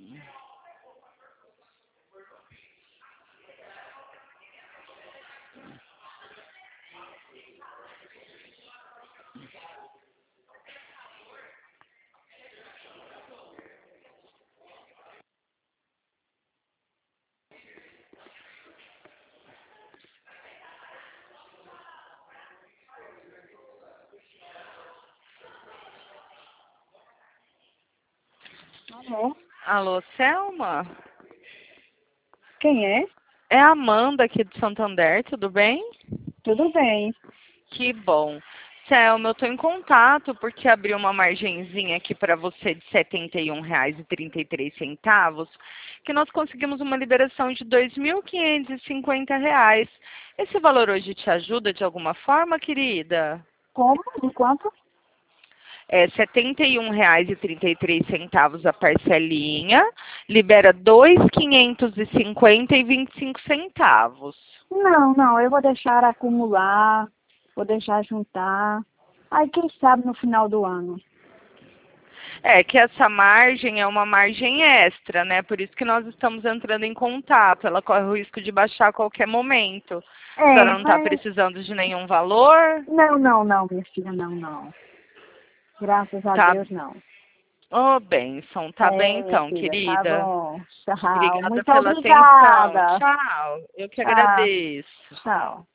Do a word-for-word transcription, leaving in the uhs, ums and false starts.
Alô? Alô, Selma? Quem é? É a Amanda aqui do Santander, tudo bem? Tudo bem. Que bom. Selma, eu estou em contato porque abriu uma margenzinha aqui para você de setenta e um reais e trinta e três centavos, que nós conseguimos uma liberação de dois mil quinhentos e cinquenta reais. Esse valor hoje te ajuda de alguma forma, querida? Como? De quanto? É setenta e um reais e trinta e três centavos a parcelinha, libera dois mil quinhentos e cinquenta e vinte e cinco centavos. Não, não, eu vou deixar acumular, vou deixar juntar. Aí quem sabe no final do ano. É que essa margem é uma margem extra, né? Por isso que nós estamos entrando em contato. Ela corre o risco de baixar a qualquer momento. A É, senhora não está mas... precisando de nenhum valor? Não, não, não, minha filha, não, não. Graças a Tá. Deus, não. Ô, bênção. Tá bem É, minha então, filha, tá querida. bom. Tchau. Obrigada Muito pela atenção. obrigada. Tchau. Eu que Tchau, agradeço. tchau.